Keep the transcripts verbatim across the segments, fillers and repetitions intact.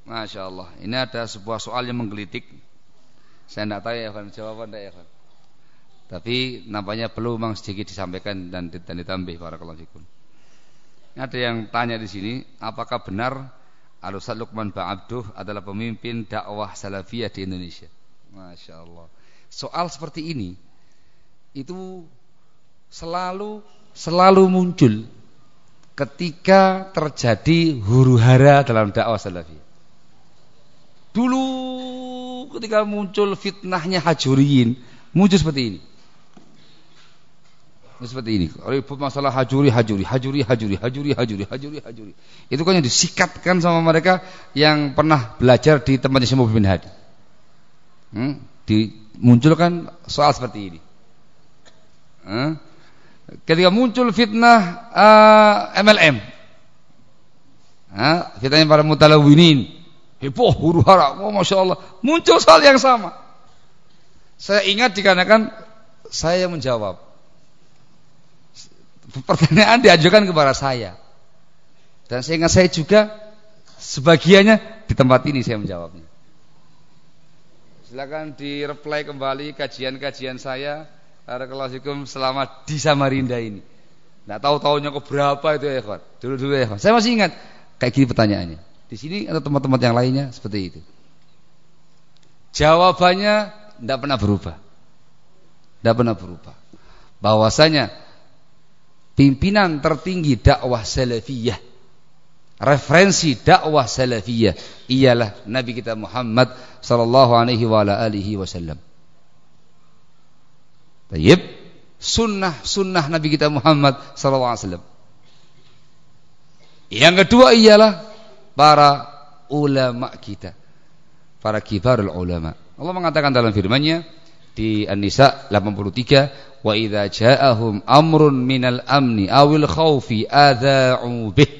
Masya Allah. Ini ada sebuah soal yang menggelitik. Saya tidak tahu ya Ikhwan, jawaban tidak ya Ikhwan. Tapi nampaknya perlu memang sedikit disampaikan dan, dan ditambah. Barakallahu fikum. Ada yang tanya di sini, apakah benar Al-Ustaz Luqman Ba'abduh adalah pemimpin dakwah salafiyah di Indonesia? Masya Allah. Soal seperti ini itu selalu selalu muncul ketika terjadi huru-hara dalam dakwah salafiyah. Dulu ketika muncul fitnahnya Hajuriyin, muncul seperti ini. Seperti ini. Ribut masalah hajuri, hajuri, hajuri, hajuri, hajuri, hajuri, hajuri, hajuri. Itu kan yang disikatkan sama mereka yang pernah belajar di tempatnya Syekh Muhammad bin Hadi. Hmm? Dimunculkan soal seperti ini. Hmm? Ketika muncul fitnah uh, M L M, uh, fitnahnya para mutalawwinin, heboh, huru hara, oh masya Allah, muncul soal yang sama. Saya ingat dikarenakan saya menjawab. Pertanyaan diajukan kepada saya, dan saya ingat saya juga sebagiannya di tempat ini saya menjawabnya. Silakan di-reply kembali kajian-kajian saya Barakallahu selama di Samarinda ini. Nggak tahu tahunnya ke berapa itu ya ikhwan. Dulu-dulu ya ikhwan. Saya masih ingat kayak gini pertanyaannya. Di sini atau tempat-tempat yang lainnya seperti itu. Jawabannya tidak pernah berubah. Tidak pernah berubah. Bahwasanya pimpinan tertinggi dakwah salafiyah, referensi dakwah salafiyah ialah Nabi kita Muhammad sallallahu alaihi wa ala alihi wasallam. Baik, sunnah-sunnah Nabi kita Muhammad sallallahu alaihi wasallam. Yang kedua ialah para ulama kita, para kibarul ulama. Allah mengatakan dalam firman-Nya di An-Nisa delapan puluh tiga, wa idza ja'ahum amrun minal amni awil khaufi adza'u bih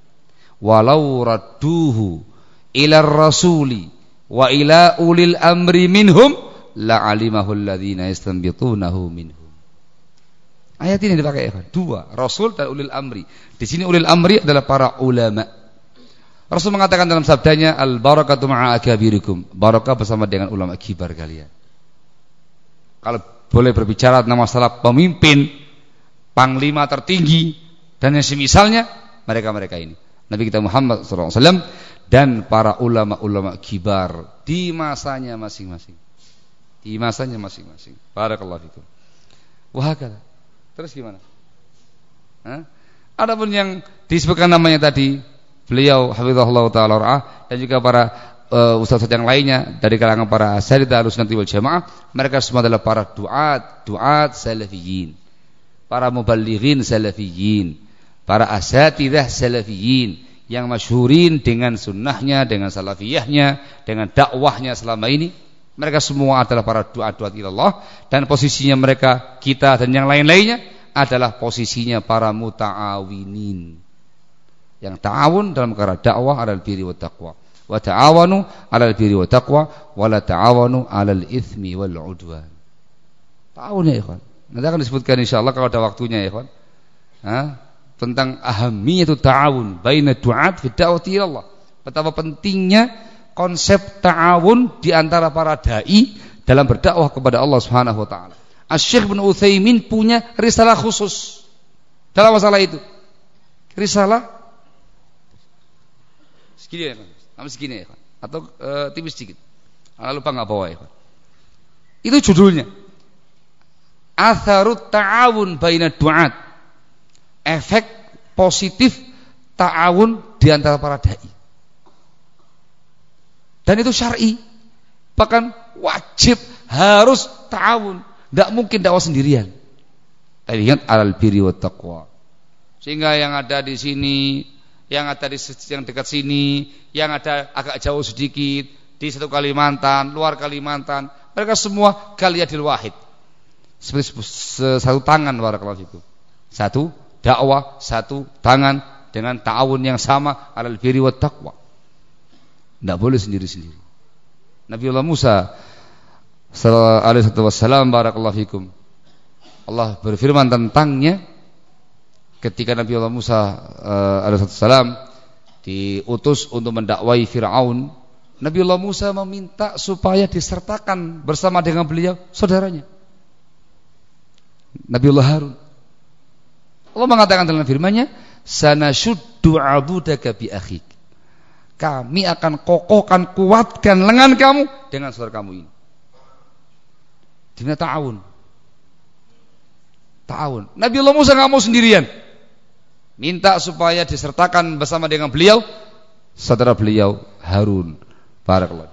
walau radduhu ila rasuli wa ila ulil amri minhum la'alimahu alladhina yastanbitunahu minhum. Ayat ini dipakai ya, dua, Rasul dan ulil amri. Di sini ulil amri adalah para ulama. Rasul mengatakan dalam sabdanya, al-barakatu ma'a akabirikum, barakah bersama dengan ulama kibar kalian. Kalau boleh berbicara tentang masalah pemimpin, panglima tertinggi dan yang semisalnya, mereka-mereka ini Nabi kita Muhammad sallallahu alaihi wasallam dan para ulama-ulama kibar di masanya masing-masing. Di masanya masing-masing. Barakallahu fikum. Wahakala. Terus gimana? Hah? Adapun yang disebutkan namanya tadi, beliau hafizahullah taala ra'ah dan juga para uh, ustaz-ustaz yang lainnya dari kalangan para asatidzah Ahlussunnah wal Jamaah, mereka semua adalah para duat, duat salafiyin, para muballighin salafiyin, para asatidzah salafiyin yang masyhurin dengan sunnahnya, dengan salafiyahnya, dengan dakwahnya selama ini. Mereka semua adalah para duat-duat ilallah, dan posisinya mereka, kita dan yang lain-lainnya adalah posisinya para muta'awinin. Yang ta'awun dalam perkara dakwah adalah birri wa taqwa. Wa ta'awanu 'alal birri wa taqwa wa la ta'awanu 'alal itsmi wal 'udwan. Ta'awun ya ikhwan. Nanti akan disebutkan insyaallah kalau ada waktunya ya ikhwan. Ha? Tentang ahamiyatut ta'awun baina du'at fi da'wati ilallah. Betapa pentingnya konsep ta'awun di antara para dai dalam berdakwah kepada Allah Subhanahu wa taala. Asy-Syaikh Ibnu Utsaimin punya risalah khusus dalam masalah itu. Risalah segini ya, Kan? Segini ya, Kan? Atau e, tipis sedikit. Kalau lupa enggak bawa ya, Kan? Itu judulnya Atharut Ta'awun baina du'at. Efek positif ta'awun di antara para dai. Dan itu syar'i, bahkan wajib harus ta'awun, tidak mungkin dakwah sendirian. Tapi ingat alal birri wa taqwa. Sehingga yang ada di sini, yang ada di yang dekat sini, yang ada agak jauh sedikit di satu Kalimantan, luar Kalimantan, mereka semua kaliyadil wahid. Seperti satu tangan barakallahu fikum. Satu dakwah, satu tangan dengan ta'awun yang sama alal birri wa taqwa. Tidak boleh sendiri-sendiri. Nabiullah Musa alaihi wassalam barakallahu fikum, Allah berfirman tentangnya ketika Nabiullah Musa uh, alaihi wassalam diutus untuk mendakwai Fir'aun Nabiullah Musa meminta supaya disertakan bersama dengan beliau saudaranya Nabiullah Harun. Allah mengatakan dalam firman-Nya, "Sanashuddu 'adudaka bi akhik." Kami akan kokohkan, kuatkan lengan kamu dengan saudara kamu ini. Dimana ta'awun? Ta'awun. Nabiullah Musa enggak mau sendirian. Minta supaya disertakan bersama dengan beliau saudara beliau Harun. Barakallahu.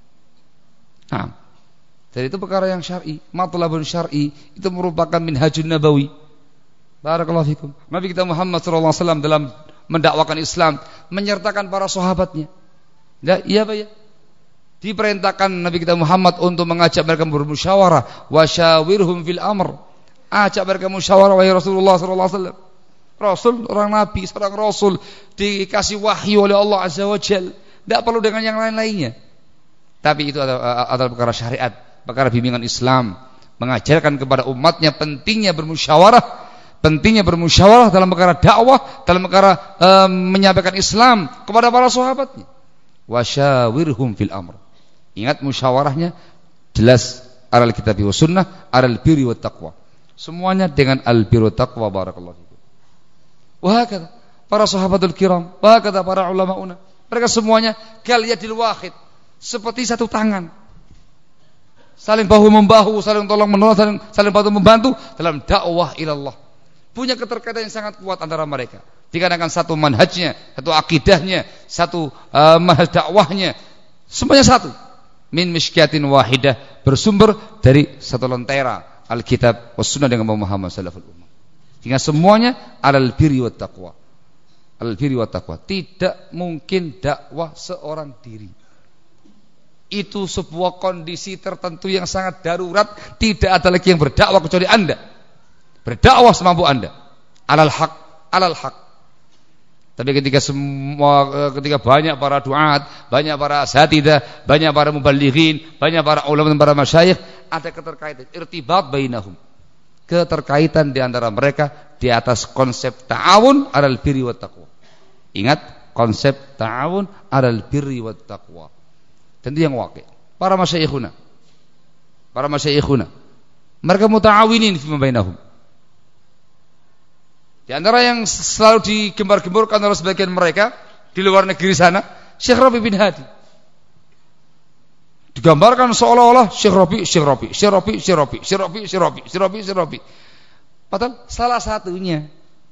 Nah, jadi itu perkara yang syar'i, matlabun syar'i, itu merupakan minhajun nabawi. Barakallahu fikum. Nabi kita Muhammad sallallahu alaihi wasallam dalam mendakwakan Islam menyertakan para sahabatnya. Ya, iya Pak ya. Diperintahkan Nabi kita Muhammad untuk mengajak mereka bermusyawarah, wasyawirhum fil amr. Ajak mereka musyawarah wahai Rasulullah sallallahu alaihi wasallam. Rasul, orang nabi, seorang rasul dikasih wahyu oleh Allah Azza wa Jalla. Tidak perlu dengan yang lain-lainnya. Tapi itu adalah, adalah perkara syariat, perkara bimbingan Islam, mengajarkan kepada umatnya pentingnya bermusyawarah, pentingnya bermusyawarah dalam perkara dakwah, dalam perkara e, menyampaikan Islam kepada para sahabatnya. Wasyawirhum fil amr. Ingat musyawarahnya jelas alal kitab wa sunnah, alal birri wat taqwa. Semuanya dengan al birri wat taqwa. Barakallahu fikum. Wa hakadha para sahabatul kiram, wa hakadha para ulamauna. Mereka semuanya kalyadil wahid, seperti satu tangan, saling bahu membahu, saling tolong menolong, saling, saling bantu membantu dalam dakwah ilallah. Punya keterkaitan yang sangat kuat antara mereka. Dikarenakan satu manhajnya, satu akidahnya, satu uh, manhaj dakwahnya, semuanya satu. Min miskyatin wahidah, bersumber dari satu lentera Alkitab was sunnah dengan Muhammad sallallahu alaihi wasallam. Sehingga semuanya alal birri wat taqwa. Al-birri wa taqwa. Tidak mungkin dakwah seorang diri. Itu sebuah kondisi tertentu yang sangat darurat. Tidak ada lagi yang berdakwah kecuali Anda. Berdakwah semampu Anda. Alal haq, alal haq. Tapi ketika semua, ketika banyak para duat, banyak para asatidah, banyak para mubalighin, banyak para ulama dan para masyayikh, ada keterkaitan, irtibat bainahum. Keterkaitan di antara mereka di atas konsep ta'awun alal birri wa taqwa. Ingat konsep ta'awun alal birri wat taqwa. Tentu yang wakil. Para masyayikhuna. Para masyayikhuna. Mereka muta'awinin fima bainahum. Di antara yang selalu digembar-gemborkan oleh sebagian mereka di luar negeri sana, Syekh Rabi bin Hadi. Digambarkan seolah-olah Syekh Rabi, Syekh Rabi, Syekh Rabi, Syekh Rabi, Syekh Rabi, Syekh Rabi, Syekh Rabi, Syekh Rabi. Padahal salah satunya.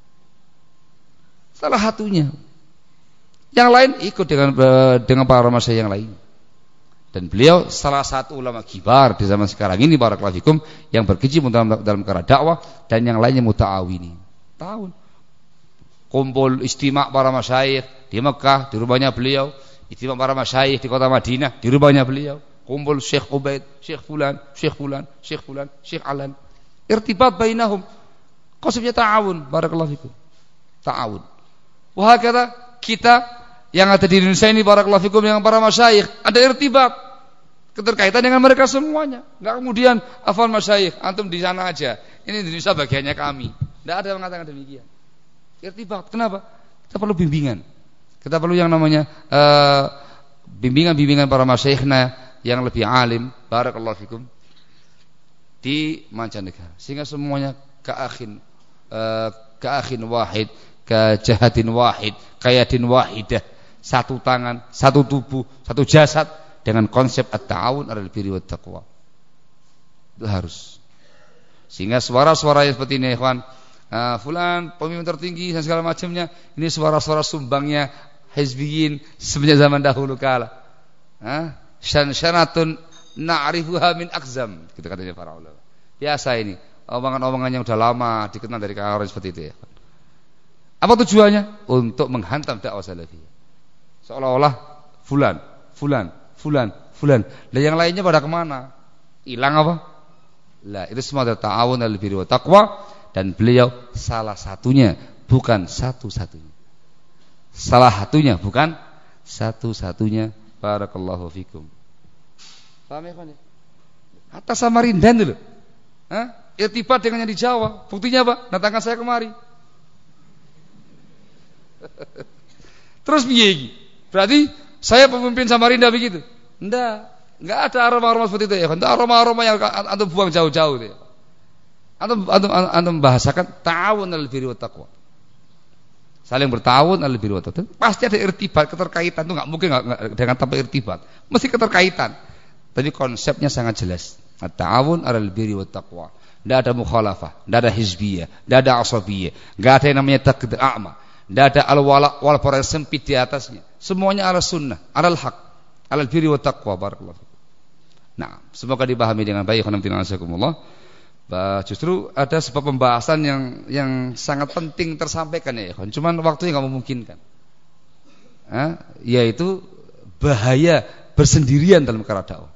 Salah satunya. Yang lain ikut dengan dengan para masyayikh yang lain. Dan beliau salah satu ulama kibar di zaman sekarang ini barakallahu fikum yang berkecimpung dalam dalam perkara dakwah dan yang lainnya muta'awini. Tahun kumpul istimak para masyayikh di Mekah di rumahnya beliau, istimak para masyayikh di kota Madinah di rumahnya beliau, kumpul Syekh Ubaid, Syekh fulan, Syekh fulan, Syekh fulan, Syekh Alan. Irtibat bainahum. Konsepnya ta'awun barakallahu fikum. Ta'awun. Wa hakadha kita yang ada di Indonesia ini barakallahu fikum dengan para masyayikh ada irtibat, keterkaitan dengan mereka semuanya. Enggak kemudian afwan masyayikh antum di sana aja, ini Indonesia bagiannya kami. Enggak ada yang mengatakan demikian. Irtibat. Kenapa? Kita perlu bimbingan. Kita perlu yang namanya uh, bimbingan-bimbingan para masyayikhna yang lebih alim barakallahu fikum di mancanegara sehingga semuanya keakhin uh, keakhin wahid, kejahatin wahid, kayadin wahidah, satu tangan, satu tubuh, satu jasad dengan konsep at-ta'awun alal birri wat taqwa. Itu harus. Sehingga suara-suara seperti ini ikhwan, uh, fulan pemimpin tertinggi dan segala macamnya, ini suara-suara sumbangnya hizbiyin semenjak zaman dahulu kala. Hah? Syan-syanatun na'rifuha min aqzam, gitu katanya para ulama. Biasa ini, omongan-omongan yang udah lama dikenal dari kalangan seperti itu ya. Apa tujuannya? Untuk menghantam dakwah salafiyah. Seolah-olah fulan, fulan, fulan, fulan. Dan yang lainnya pada kemana? Hilang apa? Lah, itu semua adalah ta'awun alal birri wat taqwa dan beliau salah satunya, bukan satu-satunya. Salah satunya, bukan satu-satunya. Barakallahu fikum. Paham ya, Pak? Hatta Samarinda dulu. Hah? Irtibat dengan yang di Jawa. Buktinya apa? Datangkan saya kemari. Terus piye iki? Berarti saya pemimpin Samarinda begitu. Enggak, enggak ada aroma-aroma seperti itu ya. Enggak aroma-aroma yang antum buang jauh-jauh itu ya. Antum antum antum bahasakan ta'awun 'alal birri wat taqwa. Saling bertawun 'alal birri wat taqwa. Pasti ada irtibat, keterkaitan itu enggak mungkin enggak, enggak dengan tanpa irtibat. Mesti keterkaitan. Tapi konsepnya sangat jelas. At-ta'awun 'alal birri wat taqwa. Enggak ada mukhalafah, enggak ada hizbiyah, enggak ada asabiyah, enggak ada yang namanya taqdir a'ma. Enggak ada al-wala wal bara sempit di atasnya. Semuanya ala sunnah, alal haq. Alal birri wat taqwa barakallahu fikum. Nah, semoga dipahami dengan baik. Alhamdulillah. Justru ada sebuah pembahasan yang yang sangat penting tersampaikan ya, ikhwan. Cuman waktunya enggak memungkinkan. Eh, yaitu bahaya bersendirian dalam perkara dakwah.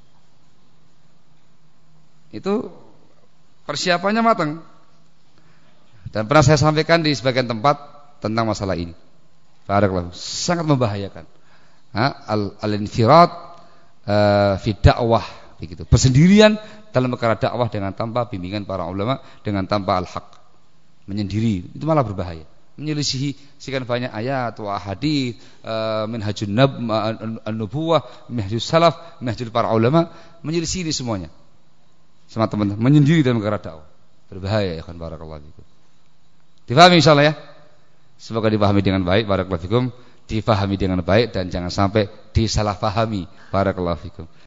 Itu persiapannya matang. Dan pernah saya sampaikan di sebagian tempat tentang masalah ini. Barakallahu, sangat membahayakan. Al-infirad uh, fi dakwah begitu. Persendirian dalam perkara dakwah dengan tanpa bimbingan para ulama, dengan tanpa al-haq. Menyendiri, itu malah berbahaya. Menyelisihi sekian banyak ayat wa hadis, uh, minhajun nab an-nubuwah, minhajus salaf, minhajul para ulama, menyelisihi ini semuanya. Sama teman-teman, menyendiri dalam perkara dakwah. Berbahaya ya kan, barakallahu fikum. Difahami insyaallah ya. Semoga dipahami dengan baik, barakallahu fikum. Difahami dengan baik dan jangan sampai disalahpahami, barakallahu fikum.